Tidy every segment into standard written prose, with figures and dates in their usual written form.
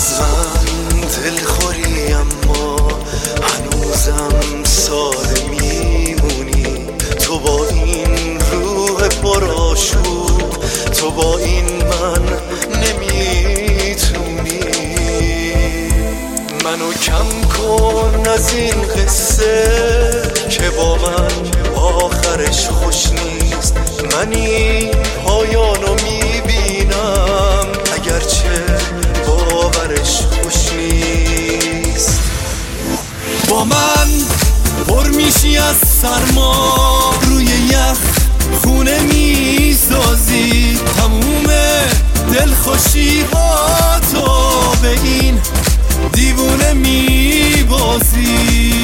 از غم دلخوری اما هنوزم ساده میمونی. تو با این روح پرآشوب، تو با این من نمیتونی. منو کم کن از این قصه که با من آخرش خوش نیست. من این پایانو میبینم اگرچه باورش خوش نیست. با من پر میشی از سرما، روی یخ خونه میسازی، تموم دلخوشی ها تو به این دیوونه میبازی.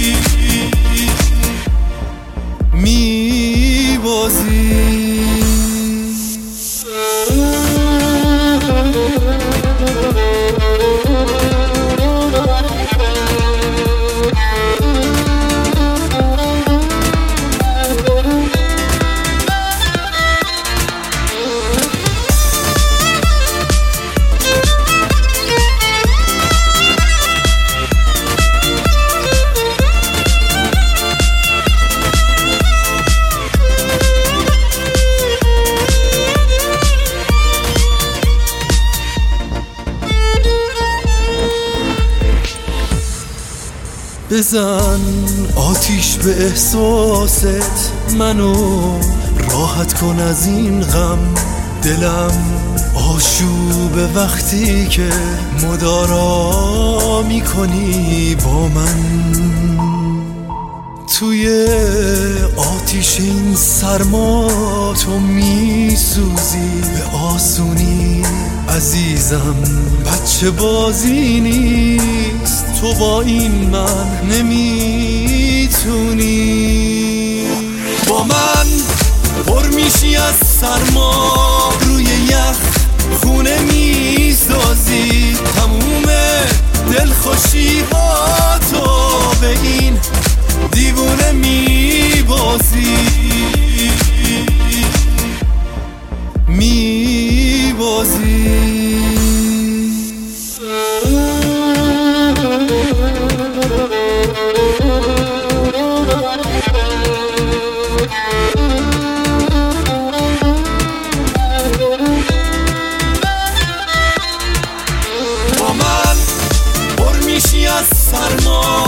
بزن آتیش به احساست، منو راحت کن از این غم. دلم آشوب وقتی که مدارا میکنی با من. توی آتیش این سرما تو میسوزی به آسونی. عزیزم بچه بازی نیست، تو با این من نمیتونی. با من پر میشی از سرما، روی یخ خونه میسازی، تموم دلخوشی ها تو به این دیوونه میبازی. با من پر میشی از سرما،